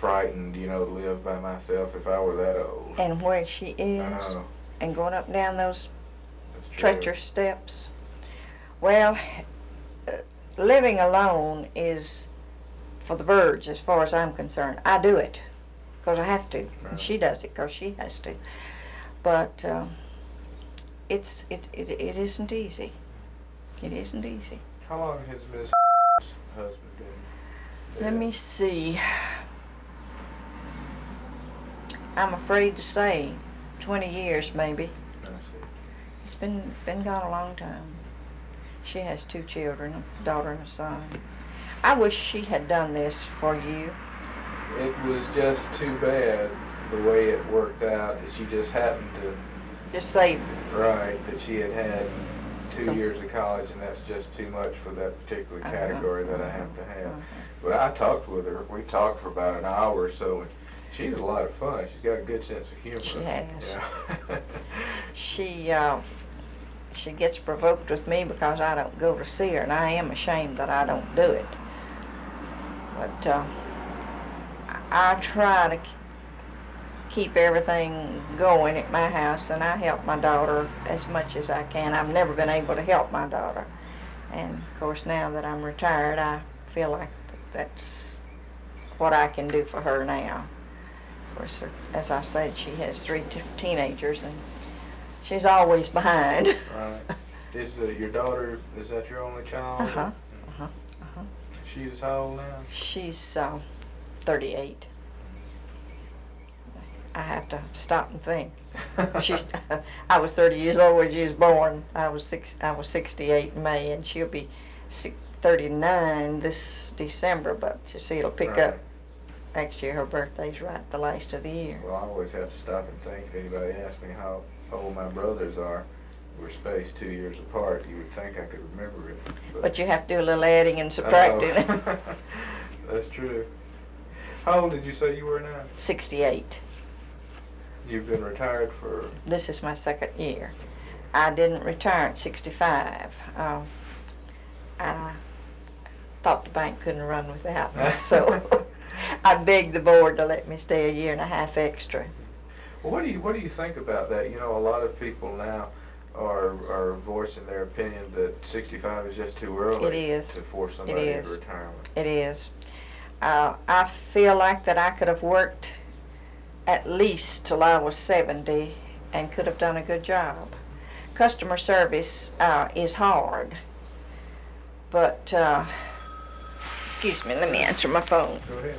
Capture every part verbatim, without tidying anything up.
frightened, you know, to live by myself if I were that old. And where she is, Oh, and going up and down those that's true. treacherous steps. Well, uh, living alone is for the birds as far as I'm concerned. I do it because I have to, Right. and she does it because she has to. But um, it's it, it it isn't easy. It isn't easy. How long has Miss husband been dead? Let me see. I'm afraid to say twenty years maybe. I see. He's been been gone a long time. She has two children, a daughter and a son. I wish she had done this for you. It was just too bad the way it worked out that she just happened to Just say, write that she had had two Some- years of college, and that's just too much for that particular Uh-huh, category that I uh-huh, have to have. uh-huh. But I talked with her. We talked for about an hour or so, and she's a lot of fun. She's got a good sense of humor. She has. Yeah. she uh, she gets provoked with me because I don't go to see her, and I am ashamed that I don't do it. But uh, I, I try to k- keep everything going at my house, and I help my daughter as much as I can. I've never been able to help my daughter, and of course now that I'm retired, I feel like that's what I can do for her now. Of course, her- as I said, she has three t- teenagers, and she's always behind. Right. Is uh, your daughter, is that your only child? Uh-huh, uh-huh, uh-huh. She's how old now? She's uh, thirty-eight. I have to stop and think. She's. I was thirty years old when she was born. I was six. I was sixty-eight in May, and she'll be six, thirty-nine this December. But you see, it'll pick Right. up next year. Her birthday's right the last of the year. Well, I always have to stop and think. If anybody asks me how old my brothers are, we're spaced two years apart. You would think I could remember it. But you have to do a little adding and subtracting. Oh. That's true. How old did you say you were now? sixty-eight. You've been retired for... This is my second year. I didn't retire at sixty-five. Um, I thought the bank couldn't run without me, so I begged the board to let me stay a year and a half extra. Well, what do you what do you think about that? You know, a lot of people now are are voicing their opinion that sixty-five is just too early It is. to force somebody It into is. retirement. It is. Uh, I feel like that I could have worked at least till I was seventy and could have done a good job. Customer service uh, is hard, but uh, excuse me, let me answer my phone. Go ahead.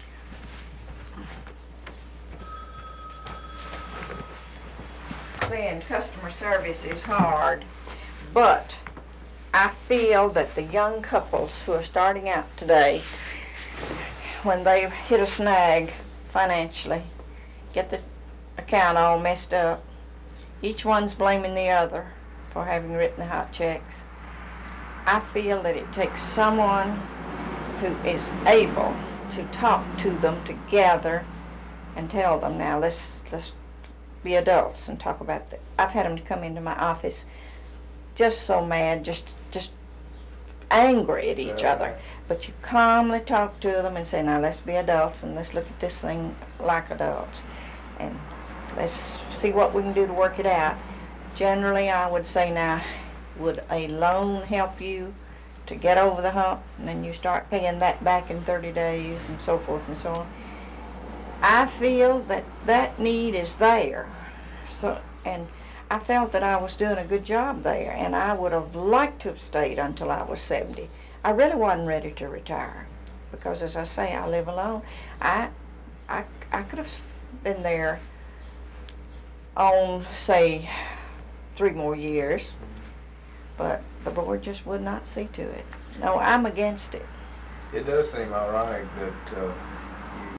Saying customer service is hard, but I feel that the young couples who are starting out today, when they hit a snag financially, get the account all messed up, each one's blaming the other for having written the hot checks. I feel that it takes someone who is able to talk to them together and tell them, now let's let's be adults and talk about that. I've had them to come into my office just so mad, just just angry at each Yeah. other. But you calmly talk to them and say, now let's be adults and let's look at this thing like adults. And let's see what we can do to work it out. Generally, I would say, now, would a loan help you to get over the hump? And then you start paying that back in thirty days and so forth and so on. I feel that that need is there. So, and I felt that I was doing a good job there, and I would have liked to have stayed until I was seventy. I really wasn't ready to retire because, as I say, I live alone. I, I, I could have been there on, say, three more years, but the board just would not see to it. No, I'm against it. It does seem ironic that uh,